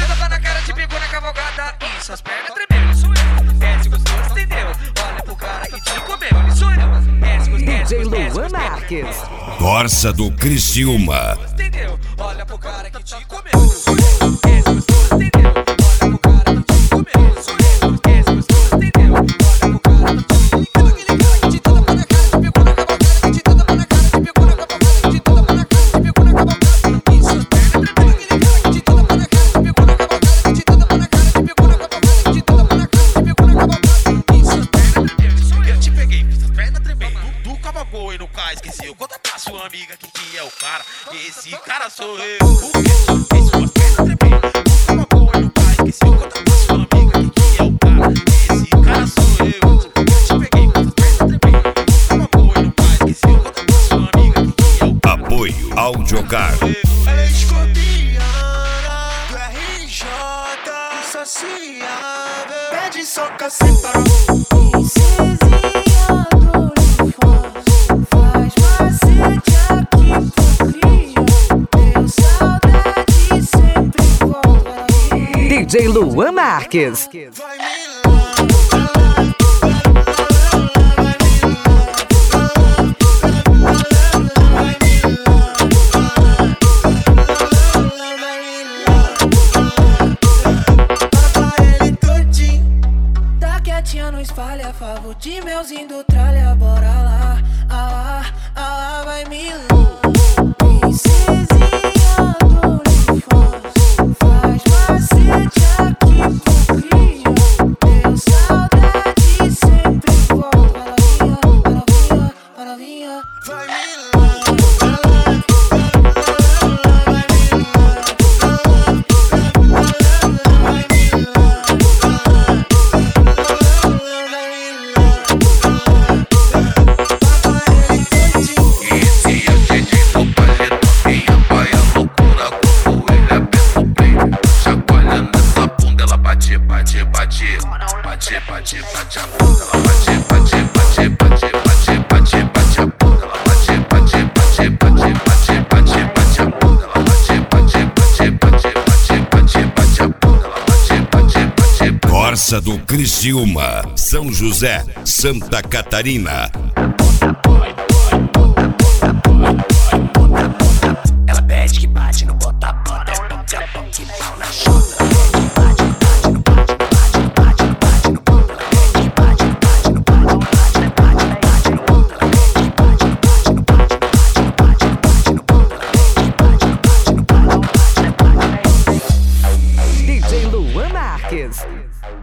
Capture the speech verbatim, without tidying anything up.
tapa na cara, te pegou na cavalgada e suas pernas tremeram. Sou eu, desce gostoso, entendeu? Olha pro cara que te comeu, ele sou eu. Desce gostoso, D J Luan Marques. Corsa do Criciúma. Entendeu? Olha pro cara que te comeu, sou eu. Desce gostoso, entendeu? Olha pro cara que te comeu, sou eu. Desce gostoso, entendeu? Olha pro cara que te comeu. Aquele cara que te tapa na cara, te pegou na cavalgada, que te tapa na cara, te pegou na cavalgada, que te tapa na cara, te pegou na cavalgada e suas pernas tremeram. Aquele cara que te tapa na cara, te pegou na cavalgada, que te tapa na cara, te pegou na cavalgada, que te tapa na cara, te pegou na cavalgada e suas pernas tremeram. Sou eu. Eu te peguei, suas pernas tremeram. Tu cavalgou e nunca esqueceu. Conta pra sua amiga que quem é o cara. Esse cara sou eu. O que? Fez suas pernas tremeram. Tu cavalgou e nunca esqueceu. Conta pra sua amiga que quem é o cara. Esse cara sou eu. Eu te peguei, suas pernas tremeram. Tu cavalgou e nunca esqueceu. Conta pra sua amiga que quem é o cara. Apoio Audiocar. Ela é escorpiana do R J, insaciável, pede soca sem parar. Princesinha do uniforme, faz macete aqui pro Rio. Tenho saudade, sempre volta. D J Luan Marques. Vai me não espalha, favor de meuzinho do tralha, bora lá, ah, ah, ah, vai me lá. Princesinha do uniforme, faz macete aqui pro Rio. Tenho saudade, sempre volta. Ela vinha, ela vinha, ela vinha. vai me Bate, bate, bate a bunda, ela bate, bate, bate, bate, bate, bate, bate a bunda, ela bate, bate, bate, bate, bate, bate, bate a bunda, ela bate, bate, bate, bate, bate, bate, bate a bunda, ela bate, bate, bate, bate. Corsa do Criciúma, São José, Santa Catarina. Ela pede que bate no bota bota, é bom que é bom que pau na chota. D J Luan Marques.